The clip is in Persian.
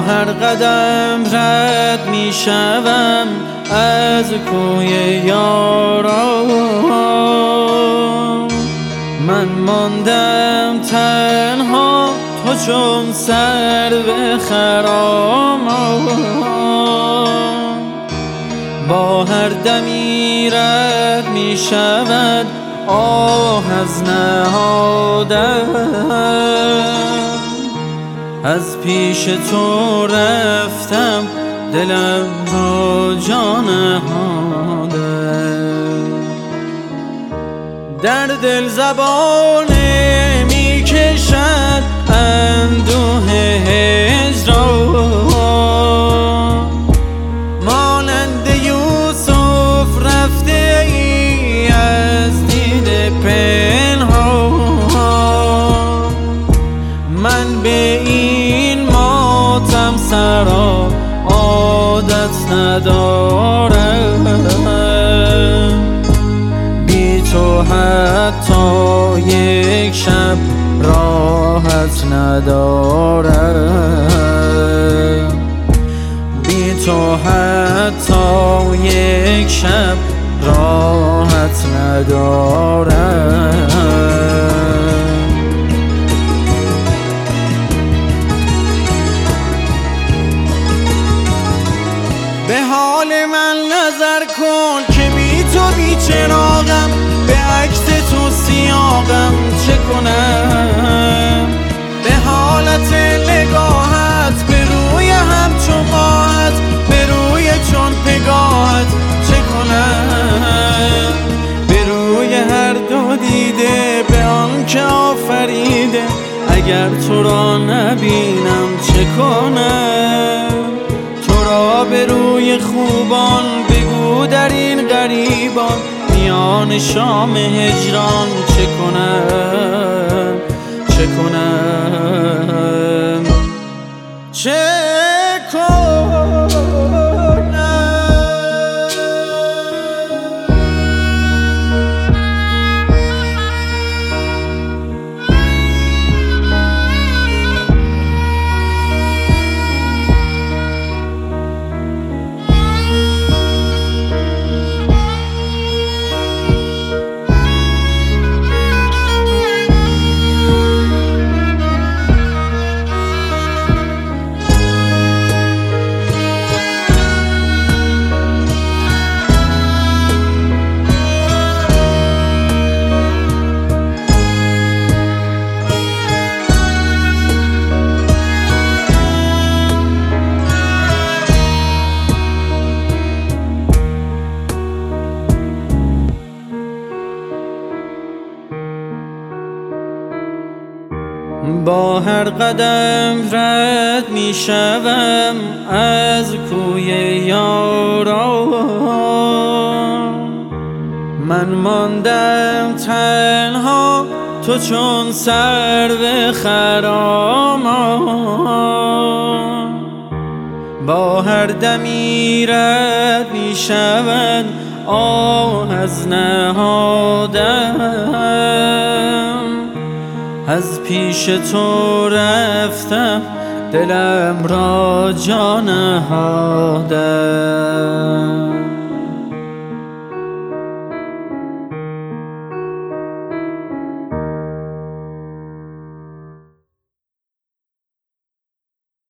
هر قدم رد می شوم از کوی یاران. من ماندم تنها تو چون سرو خرامان. با هر دمی رد می شود آه از نهادم. از پیش تو رفتم دلم را جا نهادم. در دل زبانه می کشد اندوه هجران. مانند یوسف رفته ای از دید پنهان. من به این ماتم سرا عادت ندارم. بی تو حتی یک شب راحت ندارم. بی تو حتی یک شب راحت ندارم. به حال من نظر کن که بی تو بی چراغم. به عکس تو سیاهم چه کنم؟ به حالت نگاهت، به روی همچو ماهت، به روی چون پگاهت چه کنم؟ به روی هر دو دیده، به آن که آفریده، اگر تو را نبینم چه کنم؟ تو را به روی خوبان بگو در این غریبان، میان شام هجران چه کنم؟ چه کنم؟ چه کنم؟ با هر قدم رد می شوم از کوی یاران. من ماندم تنها تو چون سرو خرامان. با هر دمی رد می شود آه از نهادم. از پیش تو رفتم دلم را جا نهادم.